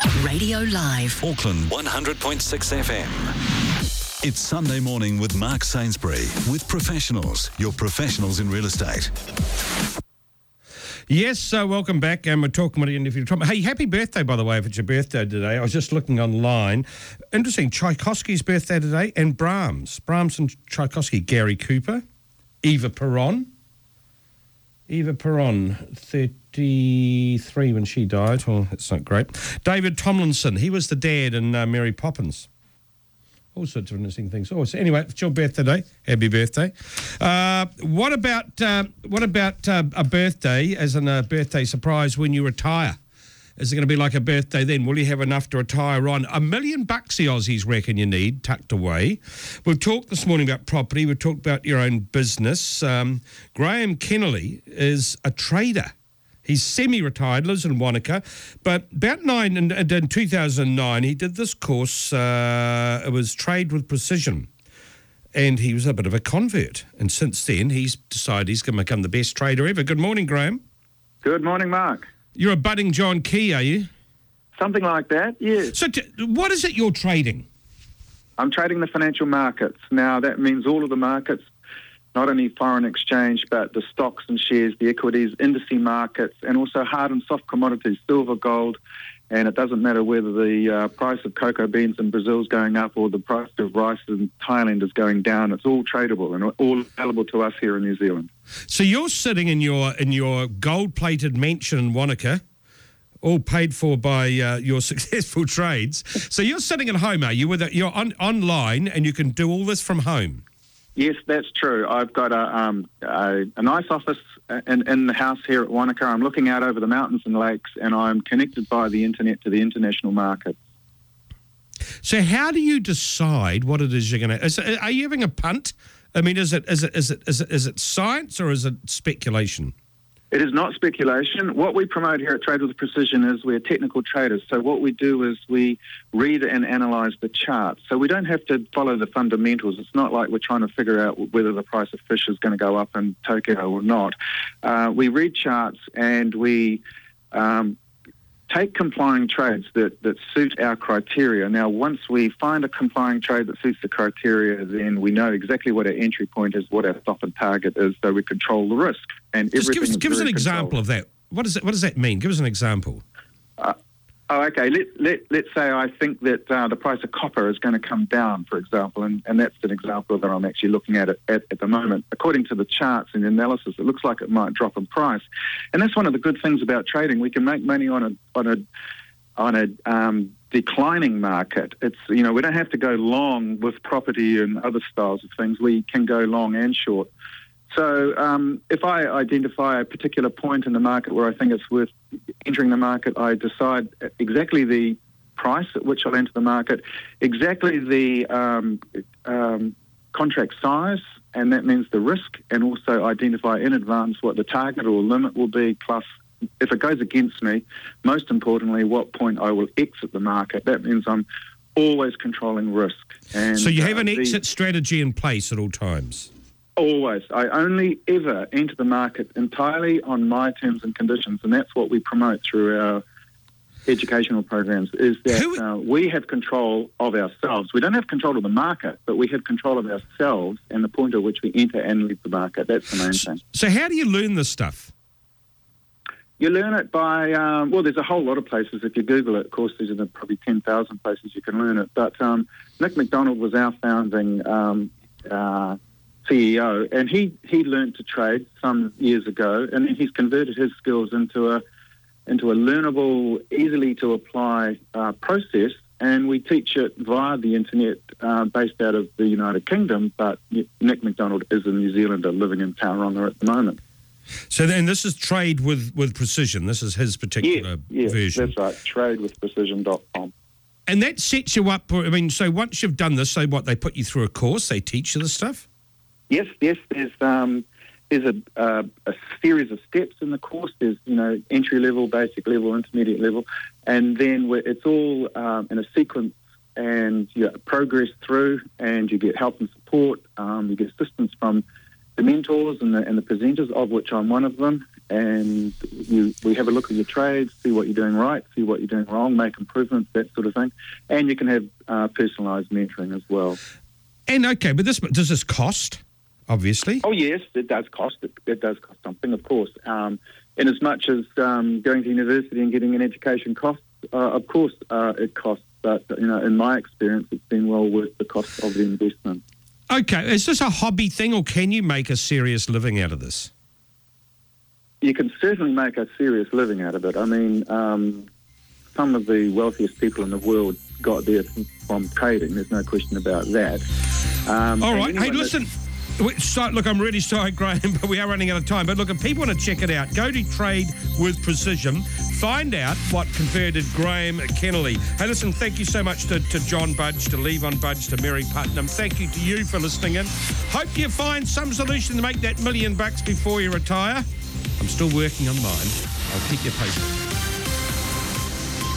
Radio Live. Auckland 100.6 FM. It's Sunday morning with Mark Sainsbury with Professionals, your professionals in real estate. Yes, welcome back, and we're talking about the interview. Hey, happy birthday, by the way, if it's your birthday today. I was just looking online. Interesting, Tchaikovsky's birthday today, and Brahms and Tchaikovsky, Gary Cooper, Eva Peron, 33 when she died. Well, that's not great. David Tomlinson, he was the dad in Mary Poppins. All sorts of interesting things. Oh, so anyway, it's your birthday today. Happy birthday. What about a birthday as a birthday surprise when you retire? Is it going to be like a birthday then? Will you have enough to retire on? $1 million the Aussies reckon you need tucked away. We've talked this morning about property. We've talked about your own business. Graham Kennelly is a trader. He's semi-retired, lives in Wanaka, but about in 2009, he did this course. It was Trade with Precision, and he was a bit of a convert. And since then, he's decided he's going to become the best trader ever. Good morning, Graham. Good morning, Mark. You're a budding John Key, are you? Something like that, yes. So what is it you're trading? I'm trading the financial markets. Now, that means all of the markets, not only foreign exchange, but the stocks and shares, the equities, indice markets, and also hard and soft commodities, silver, gold, and it doesn't matter whether the price of cocoa beans in Brazil is going up or the price of rice in Thailand is going down. It's all tradable and all available to us here in New Zealand. So you're sitting in your gold-plated mansion in Wanaka, all paid for by your successful trades. So you're sitting at home, are you? You're online and you can do all this from home? Yes, that's true. I've got a nice office in the house here at Wanaka. I'm looking out over the mountains and lakes, and I'm connected by the internet to the international market. So how do you decide what it is you're going to? Are you having a punt? I mean, is it science or is it speculation? It is not speculation. What we promote here at Trade with Precision is we're technical traders. So what we do is we read and analyse the charts. So we don't have to follow the fundamentals. It's not like we're trying to figure out whether the price of fish is going to go up in Tokyo or not. We read charts and we take complying trades that suit our criteria. Now, once we find a complying trade that suits the criteria, then we know exactly what our entry point is, what our stop and target is, so we control the risk. And just give us an example of that. What does that mean? Give us an example. Okay. Let's say I think that the price of copper is going to come down, for example, and that's an example that I'm actually looking at the moment. According to the charts and the analysis, it looks like it might drop in price, and that's one of the good things about trading. We can make money on a declining market. It's we don't have to go long with property and other styles of things. We can go long and short. So if I identify a particular point in the market where I think it's worth entering the market, I decide exactly the price at which I'll enter the market, exactly the contract size, and that means the risk, and also identify in advance what the target or limit will be, plus if it goes against me, most importantly, what point I will exit the market. That means I'm always controlling risk. And, so you have an exit strategy in place at all times? Always. I only ever enter the market entirely on my terms and conditions, and that's what we promote through our educational programs, is that we have control of ourselves. We don't have control of the market, but we have control of ourselves and the point at which we enter and leave the market. That's the main thing. So how do you learn this stuff? You learn it by, there's a whole lot of places. If you Google it, of course, there's probably 10,000 places you can learn it. But Nick McDonald was our founding CEO, and he learned to trade some years ago, and then he's converted his skills into a learnable, easily to apply process, and we teach it via the internet, based out of the United Kingdom. But Nick McDonald is a New Zealander living in Tauranga at the moment. So then this is Trade with Precision. This is his particular version. That's right. TradeWithPrecision.com. And that sets you up. I mean, so once you've done this, so what? They put you through a course. They teach you this stuff. Yes. There's a series of steps in the course. There's entry level, basic level, intermediate level, and then it's all in a sequence, and you progress through, and you get help and support. You get assistance from mentors and the presenters, of which I'm one of them. And we have a look at your trades, see what you're doing right, see what you're doing wrong, make improvements, that sort of thing. And you can have personalised mentoring as well. And okay, but does this cost? Obviously. Oh yes, it does cost. It does cost something, of course. In as much as going to university and getting an education costs, of course it costs. But in my experience, it's been well worth the cost of the investment. Okay, is this a hobby thing, or can you make a serious living out of this? You can certainly make a serious living out of it. I mean, some of the wealthiest people in the world got there from trading. There's no question about that. All right. Hey, listen. Look, I'm really sorry, Graham, but we are running out of time. But look, if people want to check it out, go to Trade with Precision. Find out what converted Graham Kennelly. Hey, listen, thank you so much to John Budge, to Levon Budge, to Mary Putnam. Thank you to you for listening in. Hope you find some solution to make that $1 million before you retire. I'm still working on mine. I'll keep you posted.